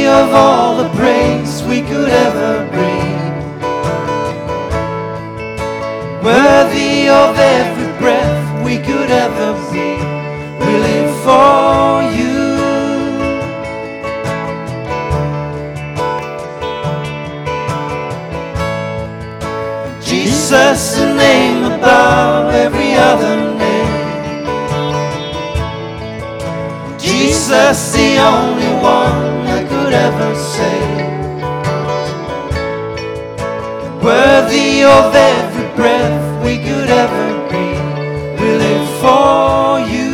Worthy of all the praise we could ever bring. Worthy of every breath we could ever breathe. We live for you. Jesus, the name above every other name. Jesus, the only one that could ever save. Worthy of every breath we could ever breathe. We live for you.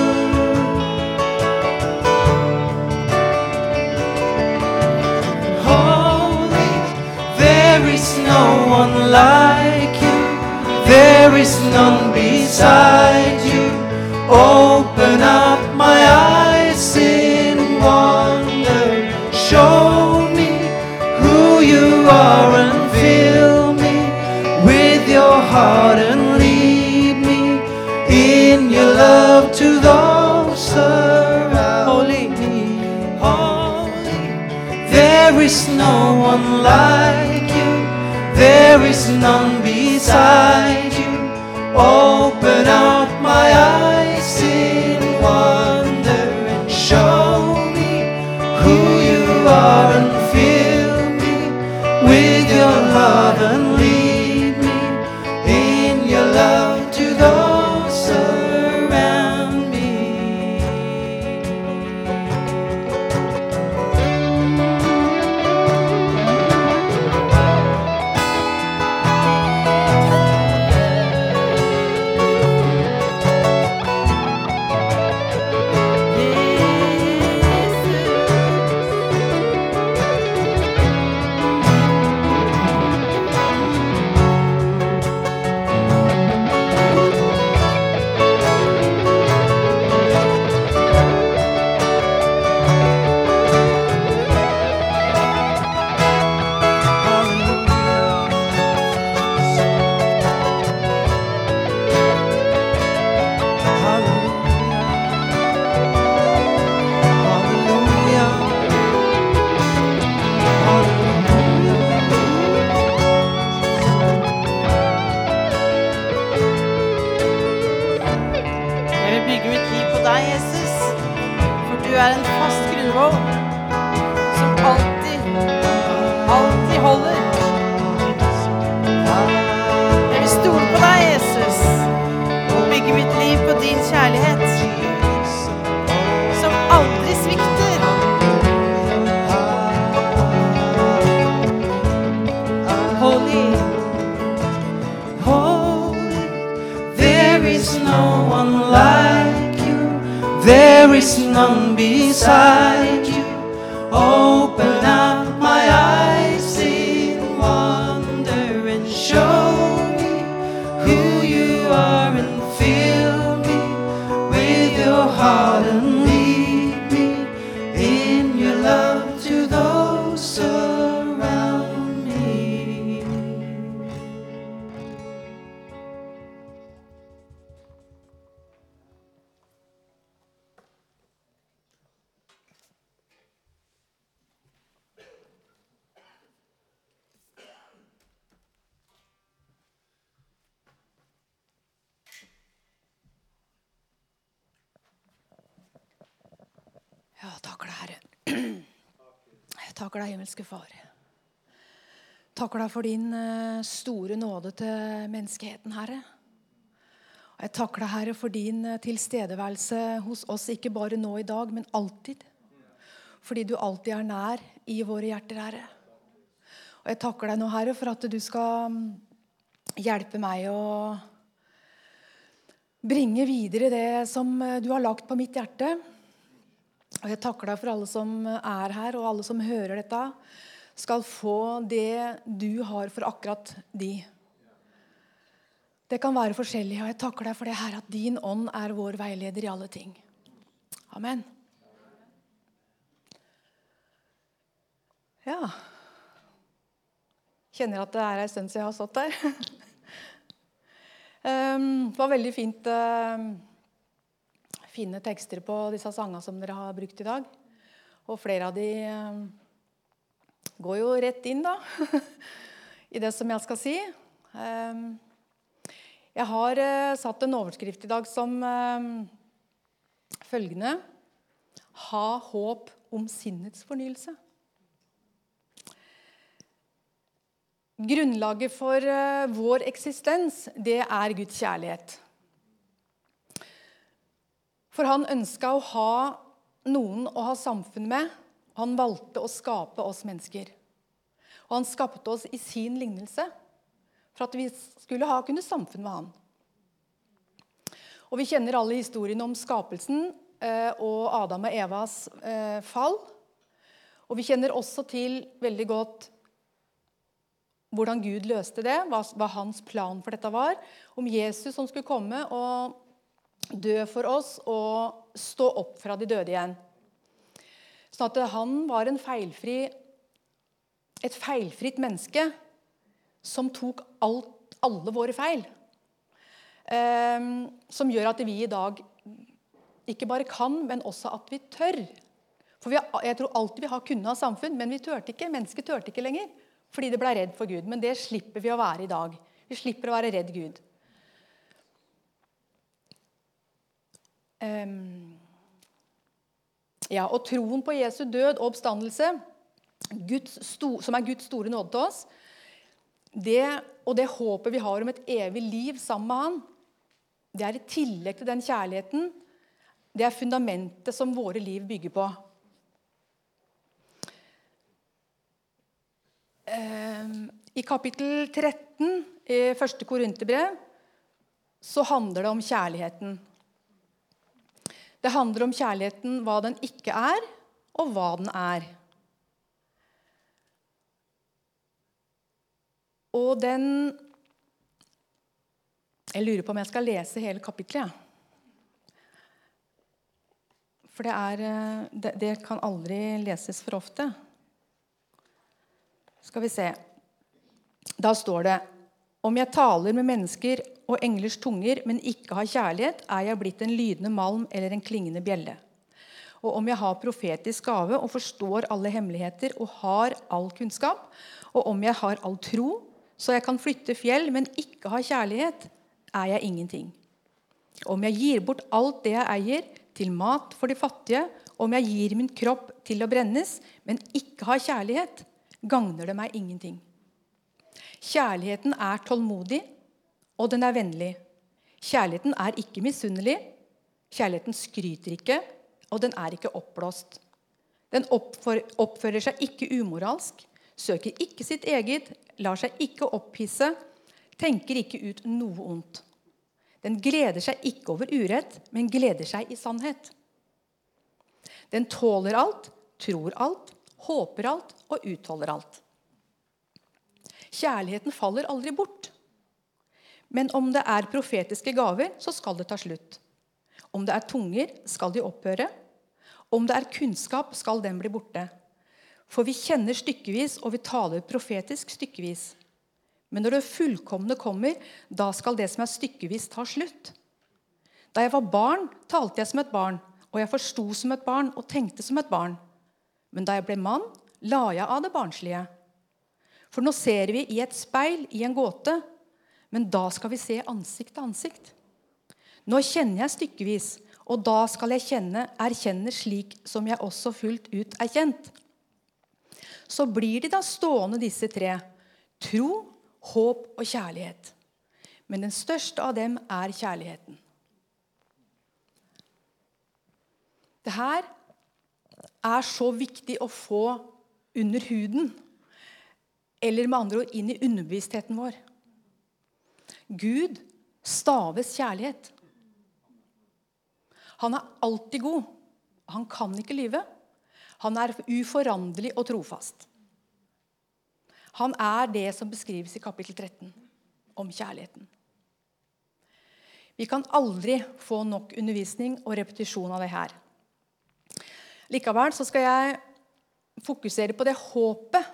Holy, there is no one like you. There is none beside you. Open up my eyes in wonder. Show me who you are and fill me with your heart and lead me in your love to those around me. Holy, there is no one like you. There is none beside you. Open up my eyes in wonder and show me who you are and fill me with your love and lead me in your love to those around me. Jeg vil bygge mitt liv på deg, Jesus, for du er en fast grunnvoll som alltid holder. Jeg vil stole på deg, Jesus, og bygge mitt liv på din kjærlighet, som aldri svikter. Holy, Holy, there is no one like you. There is none beside you. Open up my eyes in wonder and show me who you are and fill me with your heart and lead me in your love to those around me. Ja, takker deg, Herre. Jeg takker deg, himmelske Far. Takker deg for din store nåde til menneskeheten, Herre. Og jeg takker deg, Herre, for din tilstedeværelse hos oss, ikke bare nå i dag, men alltid. Fordi du alltid er nær i våre hjerter, Herre. Og jeg takker deg nå, Herre, for at du skal hjelpe meg å bringe videre det som du har lagt på mitt hjerte. Og jeg takker deg for alle som er her, og alle som hører dette, skal få det du har for akkurat de. Det kan være forskjellig, og jeg takker deg for det her, at din ånd er vår veileder i alle ting. Amen. Ja. Kjenner at det er en stund siden jeg har stått der. Det var veldig fint... fine tekster på disse sangene som dere har brukt i dag. Og flere av de går jo rett inn da, i det som jeg skal si. Jeg har satt en overskrift i dag som følgende: ha håp om sinnets fornyelse. Grunnlaget for vår eksistens, det er Guds kjærlighet. For han ønsket å ha noen å ha samfunn med. Han valgte å skape oss mennesker. Og han skapte oss i sin lignelse, for at vi skulle kunne samfunn med han. Og vi kjenner alle historien om skapelsen og Adam og Evas fall. Og vi kjenner også til veldig godt hvordan Gud løste det, hva hans plan for dette var. Om Jesus som skulle komme og dø for oss og stå opp fra de døde igjen. Sånn at han var et feilfritt menneske som tok alle våre feil. Som gjør at vi i dag ikke bare kan, men også at vi tør. For jeg tror alltid vi har kunnet ha samfunn, men vi tørte ikke. Mennesket tørte ikke lenger, fordi det ble redd for Gud. Men det slipper vi å være i dag. Vi slipper å være redd Gud. Og troen på Jesu død og oppstandelse, som er Guds store nåde til oss, og det håpet vi har om et evig liv sammen med han, det er i tillegg til den kjærligheten, det er fundamentet som våre liv bygger på. I kapittel 13 i 1. Korinterbrev så handler det om kjærligheten. Det handler om kjærligheten, hva den ikke er, og hva den er. Og jeg lurer på om jeg skal lese hele kapitlet. For det kan aldri leses for ofte. Skal vi se. Da står det: om jeg taler med mennesker og englers tunger, men ikke har kjærlighet, er jeg blitt en lydende malm eller en klingende bjelle. Og om jeg har profetisk gave og forstår alle hemmeligheter og har all kunnskap, og om jeg har all tro, så jeg kan flytte fjell, men ikke har kjærlighet, er jeg ingenting. Om jeg gir bort alt det jeg eier, til mat for de fattige, om jeg gir min kropp til å brennes, men ikke har kjærlighet, gagner det meg ingenting. Kjærligheten er tålmodig, og den er vennlig. Kjærligheten er ikke misunnelig. Kjærligheten skryter ikke, og den er ikke oppblåst. Den oppfører seg ikke umoralsk, søker ikke sitt eget, lar seg ikke opphisse, tenker ikke ut noe ondt. Den gleder seg ikke over urett, men gleder seg i sannhet. Den tåler alt, tror alt, håper alt og utholder alt. Kjærligheten faller aldri bort. Men om det er profetiske gaver, så skal det ta slutt. Om det er tunger, skal de opphøre. Om det er kunnskap, skal den bli borte. For vi kjenner stykkevis, og vi taler profetisk stykkevis. Men når det fullkomne kommer, da skal det som er stykkevis ta slutt. Da jeg var barn, talte jeg som et barn, og jeg forstod som et barn og tenkte som et barn. Men da jeg ble mann, la jeg av det barnslige. For nå ser vi i et speil, i en gåte, men da skal vi se ansikt til ansikt. Nå kjenner jeg stykkevis, og da skal jeg erkjenne slik som jeg også fullt ut er kjent. Så blir de da stående disse tre: tro, håp og kjærlighet. Men den største av dem er kjærligheten. Det her er så viktig å få under huden, eller med andre ord inn i underbevisstheten vår. Gud staves kjærlighet. Han er alltid god. Han kan ikke lyve. Han er uforanderlig og trofast. Han er det som beskrives i kapittel 13 om kjærligheten. Vi kan aldri få nok undervisning og repetisjon av det her. Likevel så skal jeg fokusere på det håpet.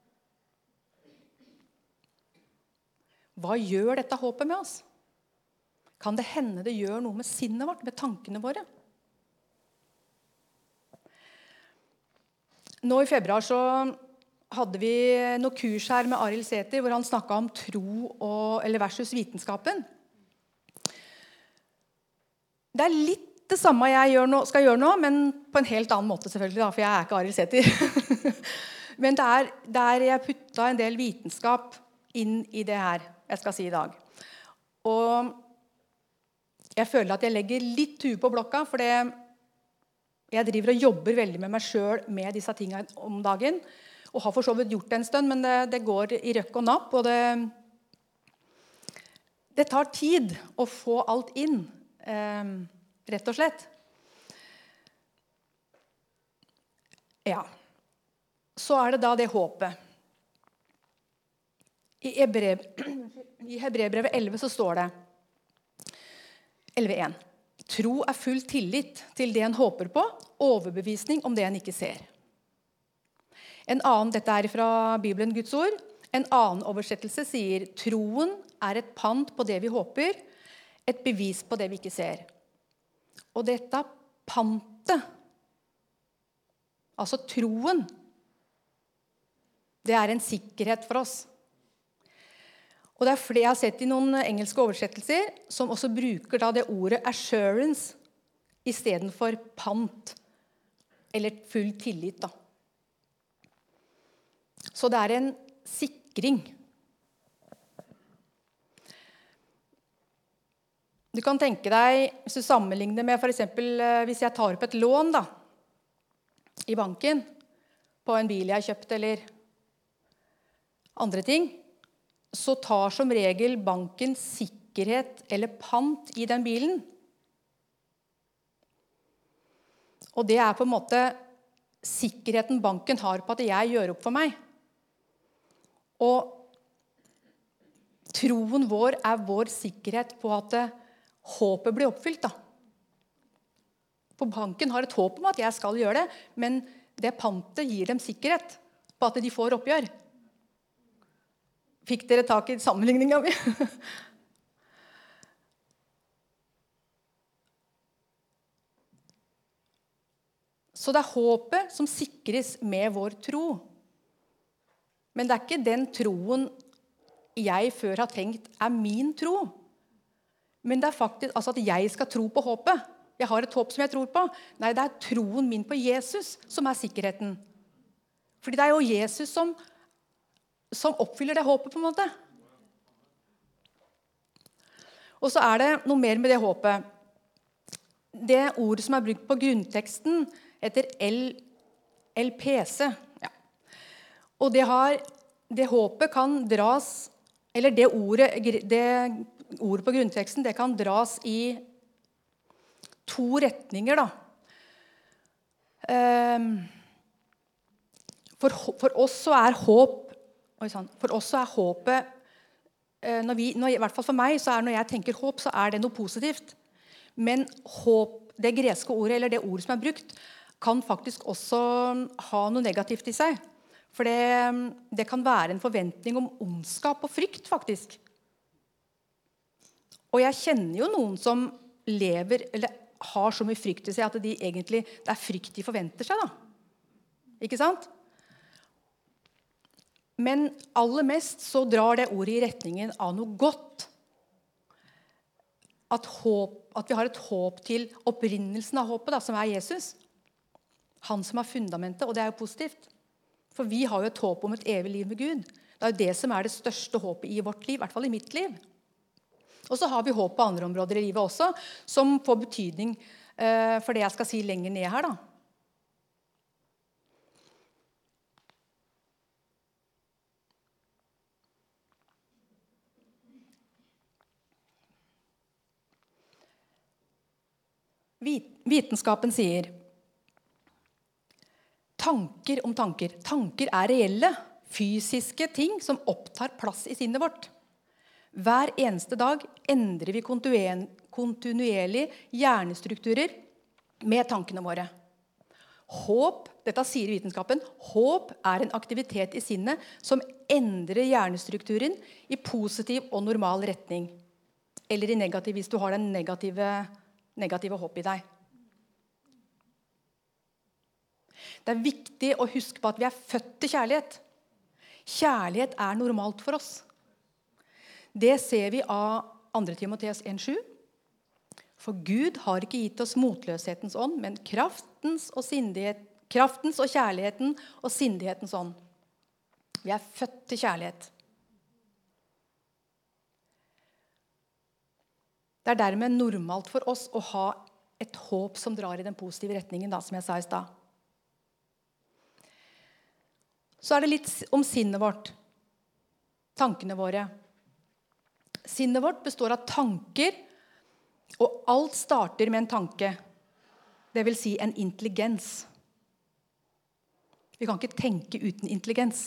Hva gjør dette håpet med oss? Kan det hende det gjør noe med sinnet vårt, med tankene våre? Nå i februar så hadde vi noe kurs her med Arild Sæther, hvor han snakket om tro eller versus vitenskapen. Det litt det samme jeg skal gjøre nå, men på en helt annen måte selvfølgelig, da, for jeg ikke Arild Sæther. Men der jeg puttet en del vitenskap inn i det her jeg skal si i dag. Og jeg føler at jeg legger litt hue på blokka, for jeg driver og jobber veldig med meg selv med disse tingene om dagen, og har for så vidt gjort det en stund, men det går i røkk og napp, og det tar tid å få alt inn, rett og slett. Ja. Så det da det håpet. I Hebreerbrevet 11 så står det 11.1. Tro full tillit til det en håper på, overbevisning om det en ikke ser. En annen, dette fra Bibelen, Guds ord. En annen oversettelse sier troen et pant på det vi håper, et bevis på det vi ikke ser. Og dette pantet, altså troen, det en sikkerhet for oss. Og det flere jeg har sett i noen engelske oversettelser som også bruker da det ordet assurance i stedet for pant, eller full tillit. Da. Så det en sikring. Du kan tenke deg, hvis du sammenligner med for eksempel hvis jeg tar opp et lån da, i banken på en bil jeg har kjøpt eller andre ting, så tar som regel banken sikkerhet eller pant i den bilen. Og det på en måte sikkerheten banken har på at jeg gjør opp for meg. Og troen vår vår sikkerhet på at håpet blir oppfylt. Da. For banken har et håp om at jeg skal gjøre det, men det pantet gir dem sikkerhet på at de får oppgjør. Fikk dere tak i sammenligningen min? Så det håpet som sikres med vår tro. Men det ikke den troen jeg før har tenkt min tro. Men det faktisk altså at jeg skal tro på håpet. Jeg har et håp som jeg tror på. Nei, det troen min på Jesus som sikkerheten. Fordi det jo Jesus som oppfyller det håpet på en måte. Og så det noe mer med det håpet. Det ordet som brukt på grunnteksten heter LPC. Ja. Og det håpet kan dras, eller det ordet på grunnteksten, det kan dras i to retninger da. For oss så håp For oss så håpet, i hvert fall for meg, så når jeg tenker håp, så det noe positivt. Men håp, det greske ordet, eller det ordet som brukt, kan faktisk også ha noe negativt i seg. For det kan være en forventning om ondskap og frykt, faktisk. Og jeg kjenner jo noen som lever, eller har så mye frykt i seg, at det frykt de forventer seg, da. Ikke sant? Men aller mest så drar det ordet i retningen av noe godt. At vi har et håp til opprinnelsen av håpet, da, som Jesus. Han som fundamentet, og det jo positivt. For vi har jo et håp om et evig liv med Gud. Det jo det som det største håpet i vårt liv, i hvert fall i mitt liv. Og så har vi håp på andre områder i livet også, som får betydning for det jeg skal si lenger ned her, da. Vitenskapen sier tanker om tanker. Tanker reelle, fysiske ting som opptar plass i sinnet vårt. Hver eneste dag endrer vi kontinuerlig hjernestrukturer med tankene våre. Håp, dette sier vitenskapen, håp en aktivitet i sinnet som endrer hjernestrukturen i positiv og normal retning. Eller i negativ, hvis du har den negative håp i deg. Det viktig å huske på at vi født til kjærlighet. Kjærlighet normalt for oss. Det ser vi av 2. Timoteus 1,7. For Gud har ikke gitt oss motløshetens ånd, men kraftens og kjærligheten og sindighetens ånd. Vi født til kjærlighet. Det dermed normalt for oss å ha et håp som drar i den positive retningen, da, som jeg sa i sted. Så det litt om sinnet vårt. Tankene våre. Sinnet vårt består av tanker, og alt starter med en tanke. Det vil si en intelligens. Vi kan ikke tenke uten intelligens.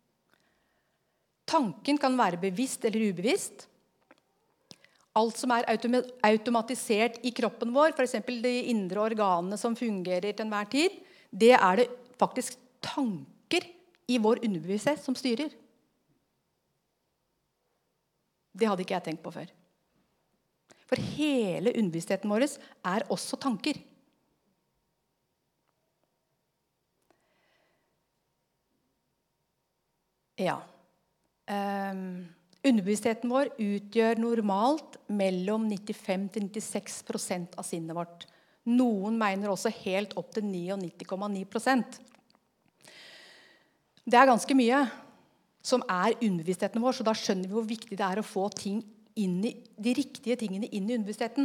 Tanken kan være bevisst eller ubevisst. Alt som automatisert i kroppen vår, for eksempel de indre organene som fungerer til enhver tid, det det faktisk tanker i vår underbevissthet som styrer. Det hadde ikke jeg tenkt på før. For hele underbevisstheten vår også tanker. Ja. Underbevisstheten vår utgjør normalt mellom 95-96% av sinnet vårt. Noen mener også helt opp til 99,9%. Det ganske mye som underbevisstheten vår, så da skjønner vi hvor viktig det å få ting de riktige tingene inn i underbevisstheten.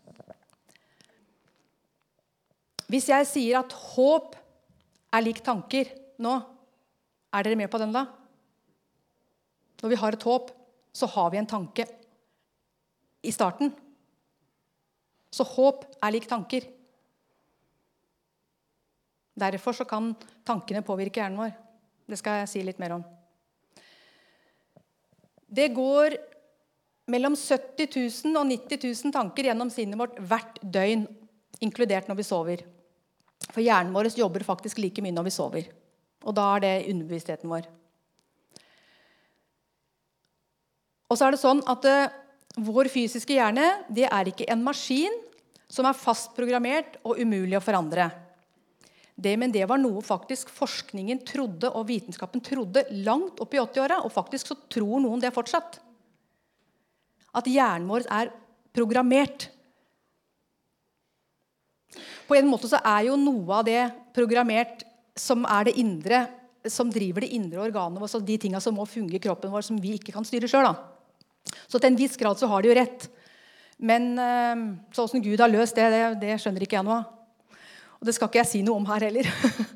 Hvis jeg sier at håp lik tanker nå, dere med på den da? Når vi har et håp, så har vi en tanke i starten. Så håp lik tanker. Derfor så kan tankene påvirke hjernen vår. Det skal jeg si litt mer om. Det går mellom 70 000 og 90 000 tanker gjennom sinnet vårt hvert døgn, inkludert når vi sover. For hjernen vår jobber faktisk like mye når vi sover. Og da det underbevisstheten vår. Og så det sånn at vår fysiske hjerne, det ikke en maskin som fast programmert og umulig å forandre. Men det var noe faktisk forskningen trodde, og vitenskapen trodde langt opp i 80-åra, og faktisk så tror noen det fortsatt. At hjernen vår programmert. På en måte så jo noe av det programmert som det indre, som driver det indre organet vårt, de tingene som må fungere i kroppen vår, som vi ikke kan styre selv. Da. Så til en viss grad så har de jo rett. Men sånn som Gud har løst det skjønner ikke jeg noe av. Og det skal ikke jeg si noe om her heller.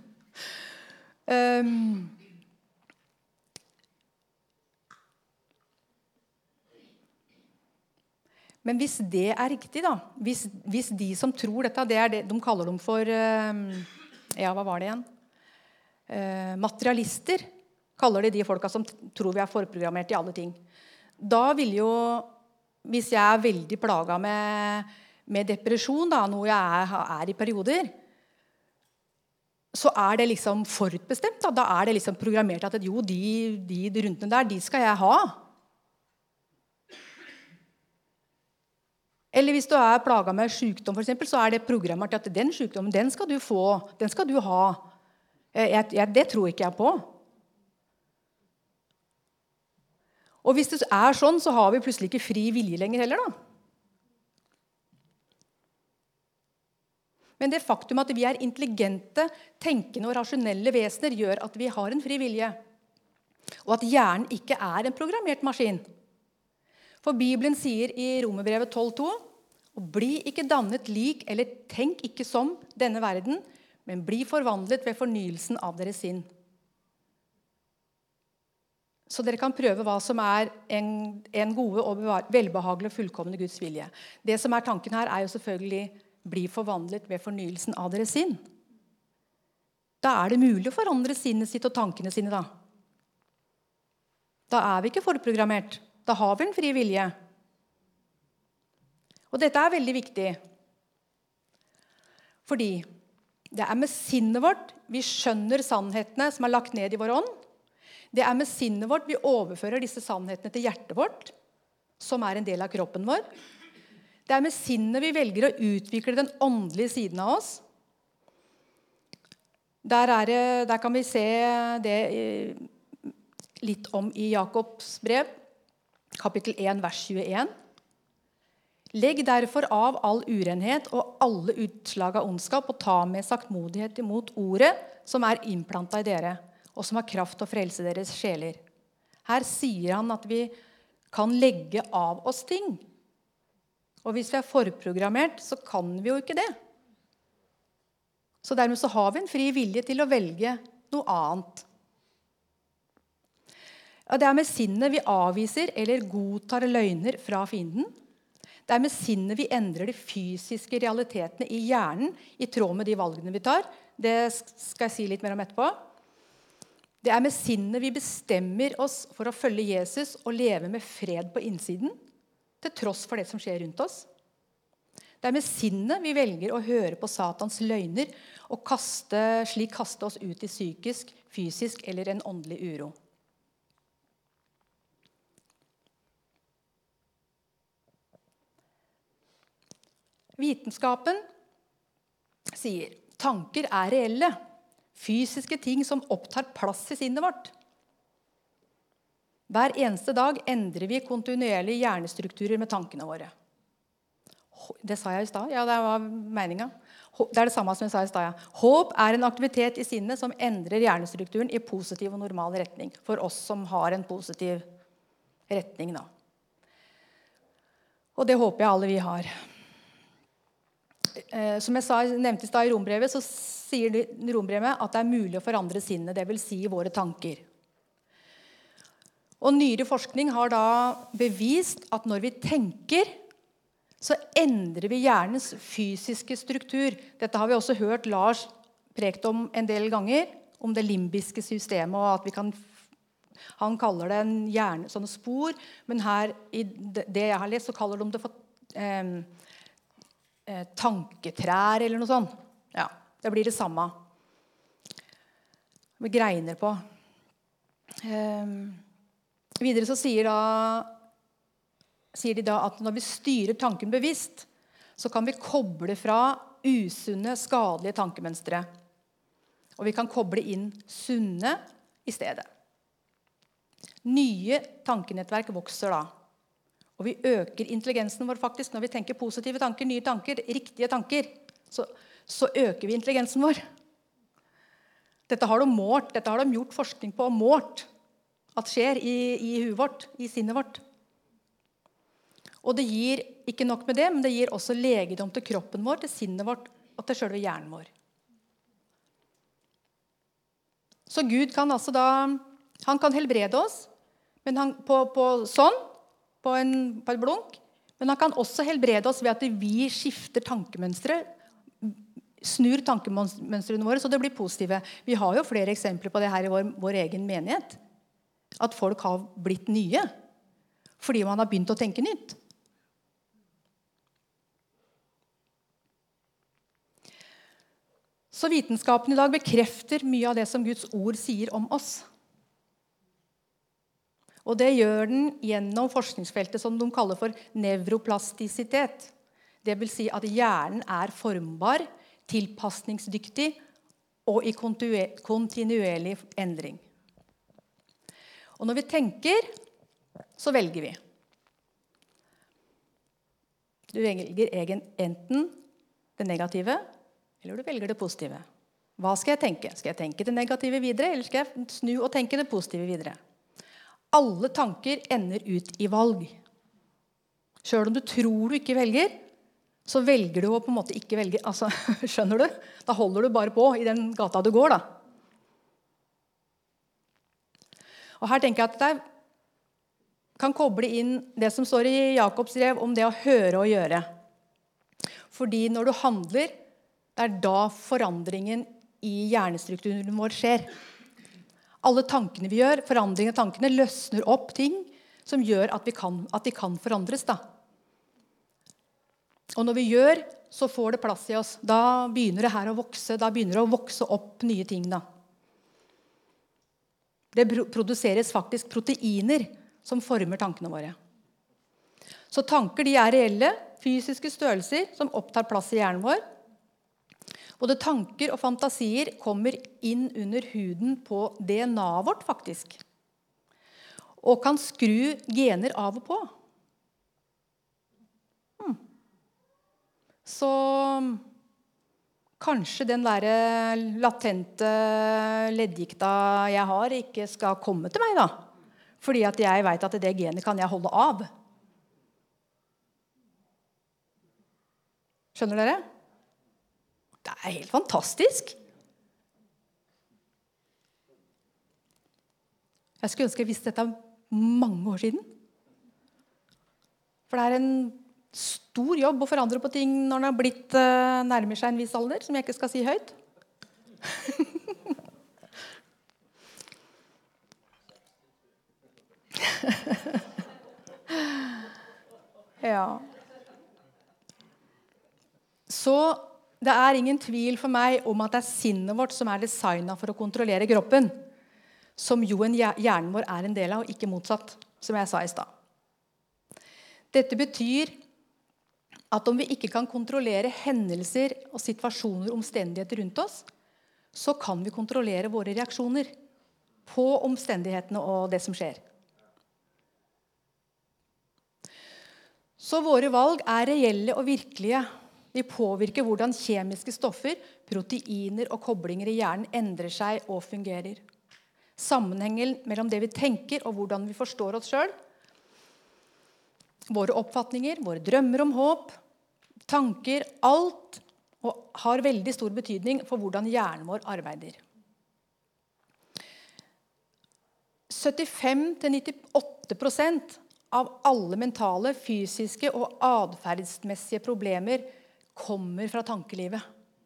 Men hvis det riktig da, hvis de som tror dette, det de kaller dem for, hva var det igjen? Materialister, kaller de folka som tror vi forprogrammert i alle ting. Da vil jo, hvis jeg veldig plaget med depresjon, da, noe jeg i perioder, så det liksom forutbestemt. Da det liksom programmert at jo, de rundene der, de skal jeg ha. Eller hvis du plaget med sykdom, for eksempel, så det programmert at den sykdommen, den skal du få, den skal du ha. Det tror ikke jeg på. Og hvis det sånn, så har vi plutselig ikke fri vilje lenger heller, da. Men det faktum at vi intelligente, tenkende og rasjonelle vesener gjør at vi har en fri vilje. Og at hjernen ikke en programmert maskin. For Bibelen sier i Romerbrevet 12,2, og bli ikke dannet lik, eller tenk ikke som denne verden, men bli forvandlet ved fornyelsen av deres sinn. Så dere kan prøve hva som en gode og velbehagelig og fullkomne Guds vilje. Det som tanken her jo selvfølgelig bli forvandlet ved fornyelsen av deres sinn. Da det mulig å forandre sinnet sitt og tankene sine da. Da vi ikke forprogrammert. Da har vi en fri vilje. Og dette veldig viktig. Fordi det med sinnet vårt vi skjønner sannhetene som lagt ned i vår ånd. Det med sinnet vårt vi overfører disse sannhetene til hjertet vårt, som en del av kroppen vår. Det med sinnet vi velger å utvikle den åndelige siden av oss. Der kan vi se det litt om i Jakobs brev, kapittel 1, vers 21. Legg derfor av all urenhet og alle utslag av ondskap og ta med saktmodighet imot ordet som innplantet i dere, og som har kraft til å frelse deres sjeler. Her sier han at vi kan legge av oss ting. Og hvis vi forprogrammert, så kan vi jo ikke det. Så dermed så har vi en fri vilje til å velge noe annet. Ja, det med sinnet vi avviser eller godtar løgner fra fienden. Det med sinnet vi endrer de fysiske realitetene i hjernen i tråd med de valgene vi tar. Det skal jeg si litt mer om etterpå. Det med sinnet vi bestemmer oss for å følge Jesus og leve med fred på innsiden, til tross for det som skjer rundt oss. Det med sinnet vi velger å høre på Satans løgner og slik kaste oss ut i psykisk, fysisk eller en åndelig uro. Vitenskapen sier tanker reelle, fysiske ting som opptar plass i sinnet vårt. Hver eneste dag endrer vi kontinuerlige hjernestrukturer med tankene våre. Det sa jeg i stad. Ja, det var meningen. Det det samme som jeg sa i stad. Ja. Håp en aktivitet i sinnet som endrer hjernestrukturen i positiv og normal retning. For oss som har en positiv retning. Da. Og det håper jeg alle vi har. Som jeg nevnte i stad i rombrevet, så sier rombrevet at det mulig å forandre sinnet, det vil si våre tanker. Og nyere forskning har da bevist at når vi tenker, så endrer vi hjernens fysiske struktur. Dette har vi også hørt Lars prekt om en del ganger, om det limbiske systemet, og at han kaller det en hjerne, sånne spor, men her i det jeg har lest, så kaller de det for tanketrær eller noe sånt. Ja, det blir det samme. Med greiner på. Videre så sier de da at når vi styrer tanken bevisst, så kan vi koble fra usunne, skadelige tankemønstre. Og vi kan koble inn sunne i stedet. Nye tankenettverk vokser da. Og vi øker intelligensen vår faktisk når vi tenker positive tanker, nye tanker, riktige tanker. Så øker vi intelligensen vår. Dette har de målt, dette har de gjort forskning på og målt at skjer i huet vårt, i sinnet vårt. Og det gir ikke nok med det, men det gir også legedom til kroppen vår, til sinnet vårt og til selve hjernen vår. Så Gud kan altså da, han kan helbrede oss, men han, på et blunk, men han kan også helbrede oss ved at vi skifter tankemønstre, snur tankemønstrene våre, så det blir positive. Vi har jo flere eksempler på det her i vår egen menighet. At folk har blitt nye, fordi man har begynt å tenke nytt. Så vitenskapen i dag bekrefter mye av det som Guds ord sier om oss. Og det gjør den gjennom forskningsfeltet som de kaller for nevroplastisitet. Det vil si at hjernen formbar, tilpasningsdyktig og i kontinuerlig endring. Og når vi tenker, så velger vi. Du velger enten det negative, eller du velger det positive. Hva skal jeg tenke? Skal jeg tenke det negative videre, eller skal jeg snu og tenke det positive videre? Alle tanker ender ut i valg. Selv om du tror du ikke velger, så velger du å på en måte ikke velge. Altså, skjønner du? Da holder du bare på i den gata du går, da. Og her tenker jeg at det kan koble inn det som står i Jakobs brev om det å høre og gjøre. Fordi når du handler, det da forandringen i hjernestrukturen vår skjer. Alle tankene vi gjør, forandringen av tankene, løsner opp ting som gjør at de kan forandres. Da. Og når vi gjør, så får det plass i oss. Da begynner det her å vokse. Da begynner det å vokse opp nye ting. Da. Det produseres faktisk proteiner som former tankene våre. Så tanker de reelle, fysiske størrelser som opptar plass i hjernen vår. Både tanker og fantasier kommer inn under huden på DNA-et vårt, faktisk. Og kan skru gener av og på. Så kanskje den der latente leddgikta jeg har ikke skal komme til meg da. Fordi at jeg vet at det genet kan jeg holde av. Skjønner dere? Det er helt fantastisk. Jeg skulle ønske jeg visste dette mange år siden. For det er en stor jobb å forandre på ting når den har blitt nærmer seg en viss alder, som jeg ikke skal si høyt. Ja. Så det er ingen tvil for meg om at det er sinnet vårt som er designet for å kontrollere kroppen, som jo hjernen vår er en del av, og ikke motsatt, som jeg sa i stad. Dette betyr at om vi ikke kan kontrollere hendelser og situasjoner og omstendigheter rundt oss, så kan vi kontrollere våre reaksjoner på omstendighetene og det som skjer. Så våre valg er reelle og virkelige. De påvirker hvordan kjemiske stoffer, proteiner og koblinger i hjernen endrer seg og fungerer. Sammenhengen mellom det vi tenker og hvordan vi forstår oss selv, våre oppfatninger, våre drømmer om håp, tanker, alt har veldig stor betydning for hvordan hjernen vår arbeider. 75-98% av alle mentale, fysiske og adferdsmessige problemer kommer fra tankelivet.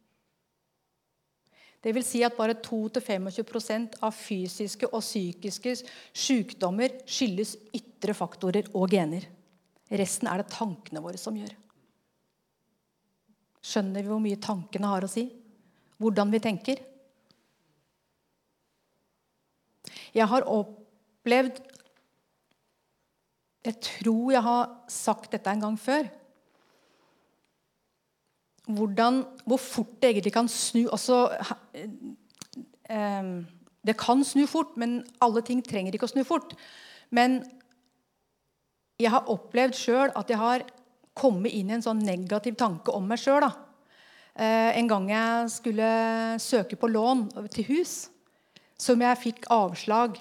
Det vil si at bare 2-25% av fysiske og psykiske sykdommer skyldes ytre faktorer og gener. Resten er det tankene våre som gjør. Skjønner vi hvor mye tankene har å si? Hvordan vi tenker? Jeg har opplevd, jeg tror jeg har sagt dette en gang før, hvor fort det egentlig kan snu. Det kan snu fort, men alle ting trenger ikke å snu fort. Men jeg har opplevd selv at jeg har kommet inn i en sånn negativ tanke om meg selv. En gang jeg skulle søke på lån til hus, som jeg fikk avslag.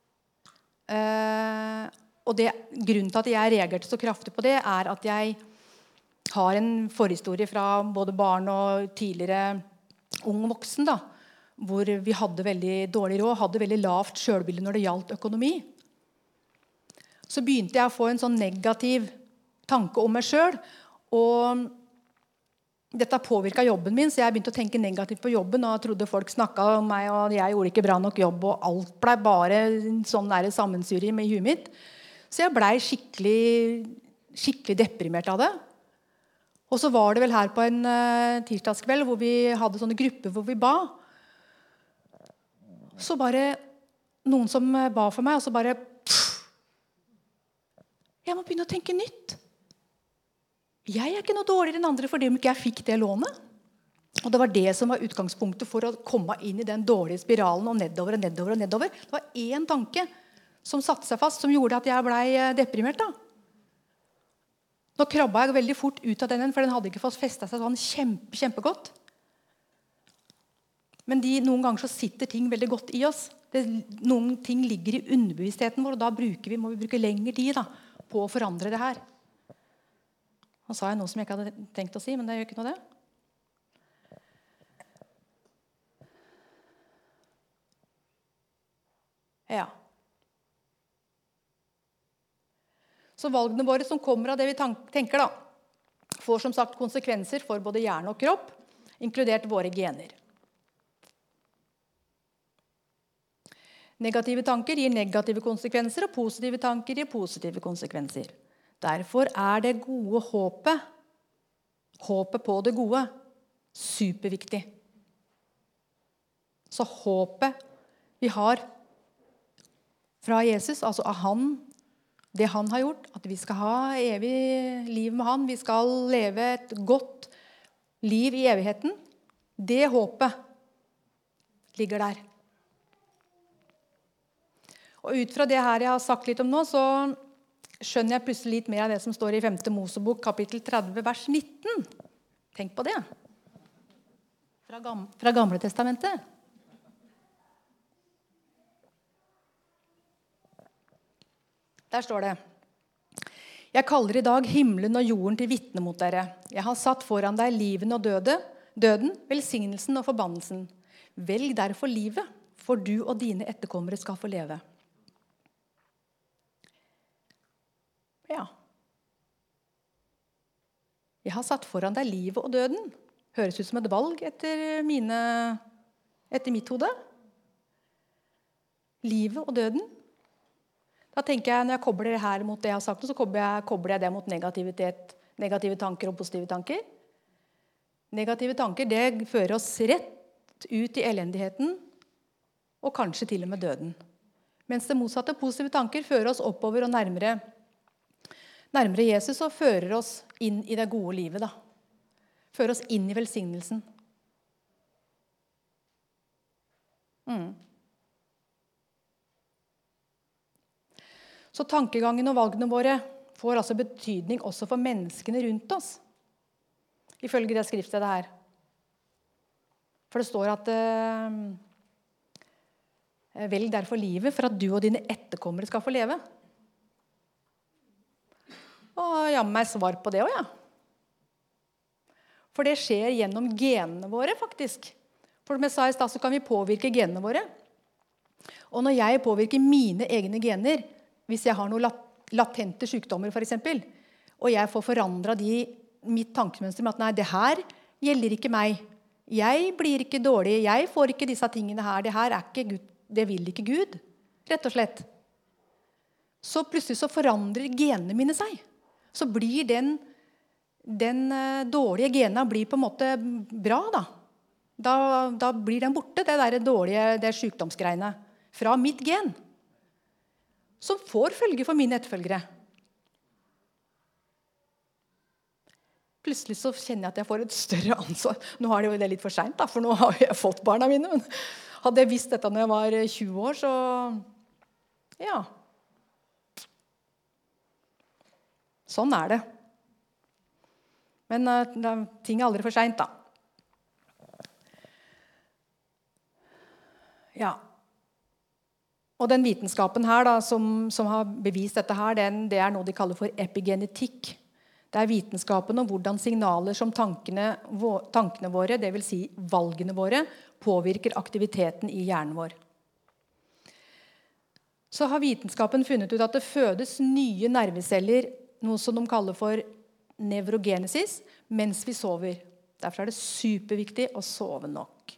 Og grunnen til at jeg reagerte så kraftig på det, er at jeg har en forhistorie fra både barn og tidligere ung voksen, da, hvor vi hadde veldig dårlig råd, hadde veldig lavt selvbilde når det gjaldt økonomi. Så begynte jeg å få en sånn negativ tanke om meg selv, og dette påvirket jobben min, så jeg begynte å tenke negativt på jobben, og jeg trodde folk snakket om meg, og jeg gjorde ikke bra nok jobb, og alt ble bare en sånn der sammensurium i huet mitt. Så jeg ble skikkelig deprimert av det. Og så var det vel her på en tirsdagskveld hvor vi hadde sånne grupper hvor vi ba. Så bare noen som ba for meg, og så bare jeg må begynne å tenke nytt. Jeg er ikke noe dårligere enn andre fordi om ikke jeg fikk det lånet. Og det var det som var utgangspunktet for å komme inn i den dårlige spiralen og nedover og nedover og nedover. Det var en tanke som satte seg fast, som gjorde at jeg ble deprimert da. Nå krabbet jeg veldig fort ut av den, for den hadde ikke fått festet seg sånn kjempegodt. Men noen ganger så sitter ting veldig godt i oss. Noen ting ligger i underbevisstheten vår, og da må vi bruke lengre tid da, på å forandre det her. Nå sa jeg noe som jeg ikke hadde tenkt å si, men det gjør ikke noe det. Ja. Så valgene våre som kommer av det vi tenker da, får som sagt konsekvenser for både hjerne og kropp, inkludert våre gener. Negative tanker gir negative konsekvenser, og positive tanker gir positive konsekvenser. Derfor er det gode håpet på det gode, superviktig. Så håpet vi har fra Jesus, altså av han, det han har gjort, at vi skal ha evig liv med han, vi skal leve et godt liv i evigheten, Det håpet ligger der. Og ut fra det her jeg har sagt litt om nå, så skjønner jeg plutselig litt mer av det som står i 5. Mosebok, kapittel 30, vers 19. Tenk på det. Fra Gamle Testamentet. Der står det: Jeg kaller i dag himmelen og jorden til vitne mot dere. Jeg har satt foran deg livet og døden, velsignelsen og forbannelsen. Velg derfor livet, for du og dine etterkommere skal få leve. Ja. Jeg har satt foran deg livet og døden. Høres ut som et valg etter mitt hode. Livet og døden. Da tenker jeg, når jeg kobler det her mot det jeg har sagt, så kobler jeg det mot negative tanker og positive tanker. Negative tanker, det fører oss rett ut i elendigheten, og kanskje til og med døden. Mens det motsatte, positive tanker, fører oss oppover og nærmere Jesus, og fører oss inn i det gode livet. Da. Fører oss inn i velsignelsen. Så tankegangen og valgene våre får altså betydning også for menneskene rundt oss, ifølge det skriftstedet her. For det står at velg derfor livet for at du og dine etterkommere skal få leve. Og jammen meg svar på det også, ja. For det skjer gjennom genene våre, faktisk. For som jeg sa i sted, så kan vi påvirke genene våre. Og når jeg påvirker mine egne gener, hvis jeg har noen latente sykdommer for eksempel, og jeg får forandret mitt tankemønster med at nei, det her gjelder ikke meg. Jeg blir ikke dårlig, jeg får ikke disse tingene her. Det her er ikke Gud, det vil ikke Gud, rett og slett. Så plutselig så forandrer genene mine seg. Så blir den dårlige gena blir på en måte bra, da. Da blir den borte, det sykdomsgreiene, fra mitt gen. Som får følge for mine etterfølgere. Plutselig så kjenner jeg at jeg får et større ansvar. Nå har det jo det litt for sent, da, for nå har jeg fått barna mine. Men hadde jeg visst dette når jeg var 20 år, så ja. Sånn er det. Men ting er aldri for sent, da. Ja. Og den vitenskapen her, da, som har bevist dette her, det er noe de kaller for epigenetikk. Det er vitenskapen om hvordan signaler som tankene våre, det vil si valgene våre, påvirker aktiviteten i hjernen vår. Så har vitenskapen funnet ut at det fødes nye nerveceller, noe som de kaller for nevrogenesis, mens vi sover. Derfor er det superviktig å sove nok.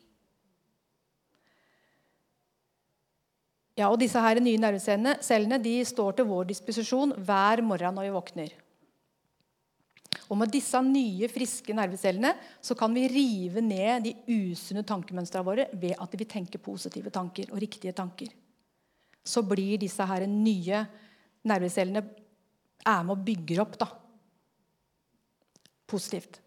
Ja, og disse her nye nervecellene, de står til vår disposisjon hver morgen når vi våkner. Og med disse nye, friske nervecellene så kan vi rive ned de usunne tankemønstrene våre ved at vi tenker positive tanker og riktige tanker. Så blir disse her nye nervecellene med og bygger opp, da. Positivt.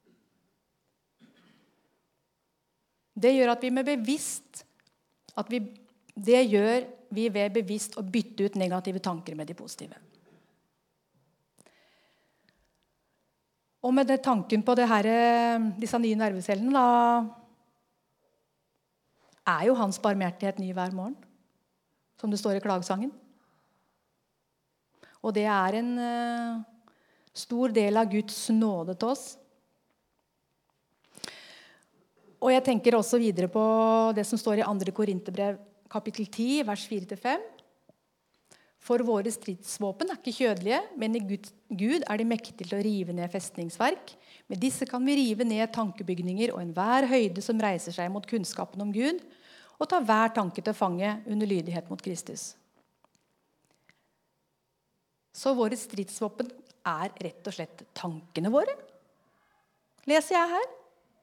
Det gjør at vi med bevisst det gjør vi ved bevisst å bytte ut negative tanker med de positive. Og med det tanken på disse nye nervecellene, da er jo hans barmhjertighet ny hver morgen, som det står i klagesangen. Og det er en stor del av Guds nåde til oss. Og jeg tenker også videre på det som står i 2. Korinterbrev, kapittel 10, vers 4-5. For våre stridsvåpen er ikke kjødelige, men i Gud er de mektige til å rive ned festningsverk. Med disse kan vi rive ned tankebygninger og enhver høyde som reiser seg mot kunnskapen om Gud, og ta hver tanke til fange under lydighet mot Kristus. Så våre stridsvåpen er rett og slett tankene våre, leser jeg her.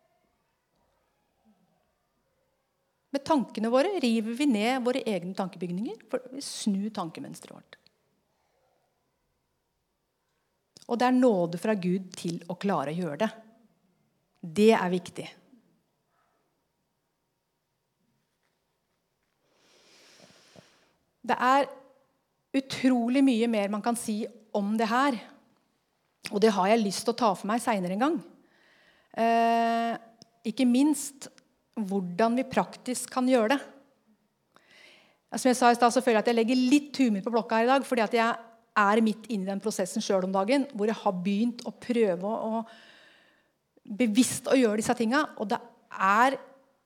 Med tankene våre river vi ned våre egne tankebygninger, for vi snur tankemønstret vårt. Og det er nåde fra Gud til å klare å gjøre det. Det er viktig. Det er utrolig mye mer man kan si om det her. Og det har jeg lyst til å ta for meg senere en gang. Ikke minst hvordan vi praktisk kan gjøre det. Som jeg sa i sted, så føler jeg at jeg legger litt humor på blokka her i dag, fordi at jeg er midt inne i den prosessen selv om dagen, hvor jeg har begynt å prøve å bevisst å gjøre disse tingene. Og det er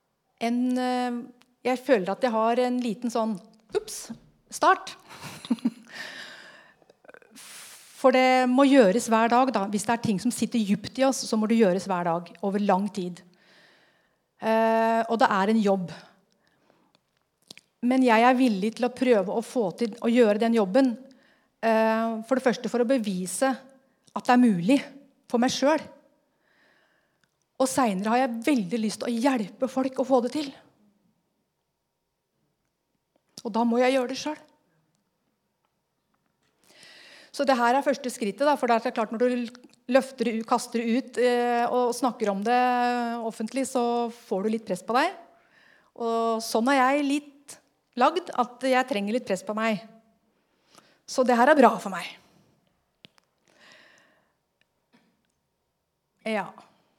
jeg føler at jeg har en liten sånn start. For det må gjøres hver dag da. Hvis det er ting som sitter dypt i oss, så må det gjøres hver dag, over lang tid. Og det er en jobb. Men jeg er villig til å prøve å få til å gjøre den jobben, for det første for å bevise at det er mulig for meg selv. Og senere har jeg veldig lyst til å hjelpe folk å få det til. Og da må jeg gjøre det selv. Så det her er første skrittet, da, for det er klart når du løfter det ut, kaster det ut og snakker om det offentlig, så får du litt press på deg. Og sånn er jeg litt lagd, at jeg trenger litt press på meg. Så det her er bra for meg. Ja.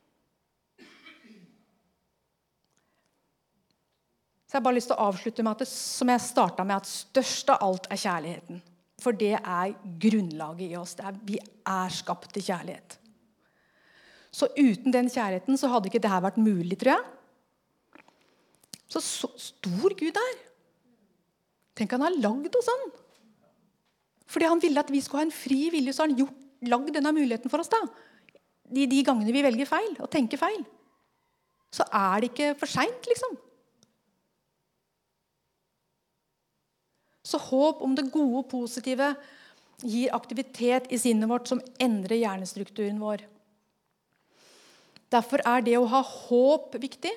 Så jeg har bare lyst til å avslutte med at som jeg startet med, at størst av alt er kjærligheten. For det er grunnlaget i oss. Vi er skapt til kjærlighet. Så uten den kjærligheten så hadde ikke dette vært mulig, tror jeg. Så stor Gud er. Tenk han har lagd oss sånn. Fordi han ville at vi skulle ha en fri vilje, så har han lagd denne muligheten for oss da. De gangene vi velger feil og tenker feil, så er det ikke for sent, liksom. Så håp om det gode og positive gir aktivitet i sinnet vårt som endrer hjernestrukturen vår. Derfor er det å ha håp viktig.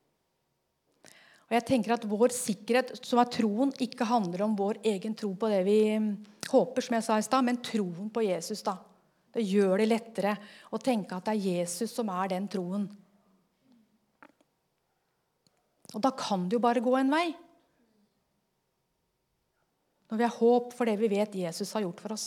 Og jeg tenker at vår sikkerhet, som er troen, ikke handler om vår egen tro på det vi håper, som jeg sa i sted, men troen på Jesus da. Det gjør det lettere å tenke at det er Jesus som er den troen. Og da kan det jo bare gå en vei. Når vi har håp for det vi vet Jesus har gjort for oss.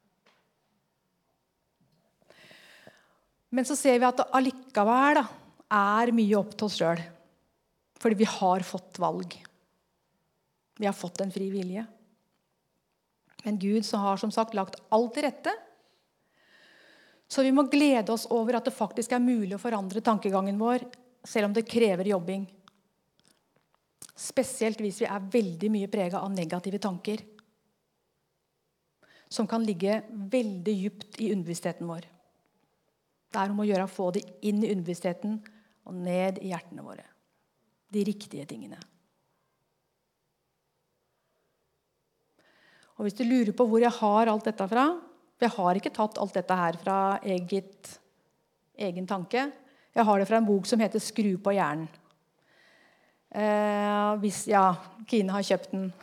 Men så ser vi at det allikevel da, er mye opp til oss selv. Fordi vi har fått valg. Vi har fått en fri vilje. Men Gud som har som sagt lagt alt til rette. Så vi må glede oss over at det faktisk er mulig å forandre tankegangen vår, selv om det krever jobbing. Spesielt hvis vi er veldig mye preget av negative tanker, som kan ligge veldig dypt i underbevisstheten vår. Det er om å gjøre å få det inn i underbevisstheten og ned i hjertene våre. De riktige tingene. Og hvis du lurer på hvor jeg har alt dette fra, for jeg har ikke tatt alt dette her fra egen tanke. Jeg har det fra en bok som heter Skru på hjernen. Kine har kjøpt den.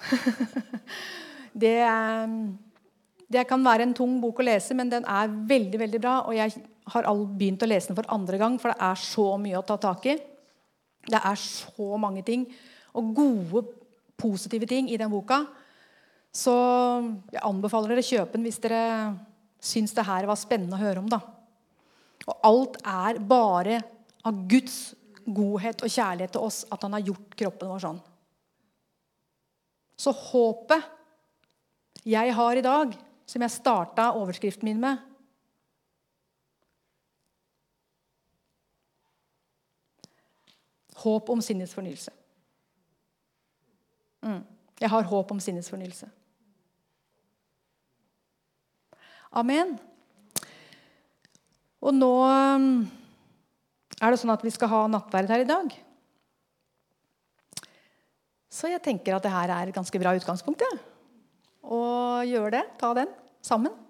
Det kan være en tung bok å lese, men den er veldig, veldig bra. Og jeg har begynt å lese den for andre gang, for det er så mye å ta tak i. Det er så mange ting, og gode, positive ting i den boka. Så jeg anbefaler dere å kjøpe den hvis dere syns det her var spennende å høre om. Da. Og alt er bare av Guds godhet og kjærlighet til oss, at han har gjort kroppen vår sånn. Så håpet jeg har i dag, som jeg startet overskriften min med, håp om sinnets fornyelse. Jeg har håp om sinnets fornyelse. Amen. Og nå er det sånn at vi skal ha nattverd her i dag. Så jeg tenker at det her er et ganske bra utgangspunkt, ja. Og gjør det, ta den sammen.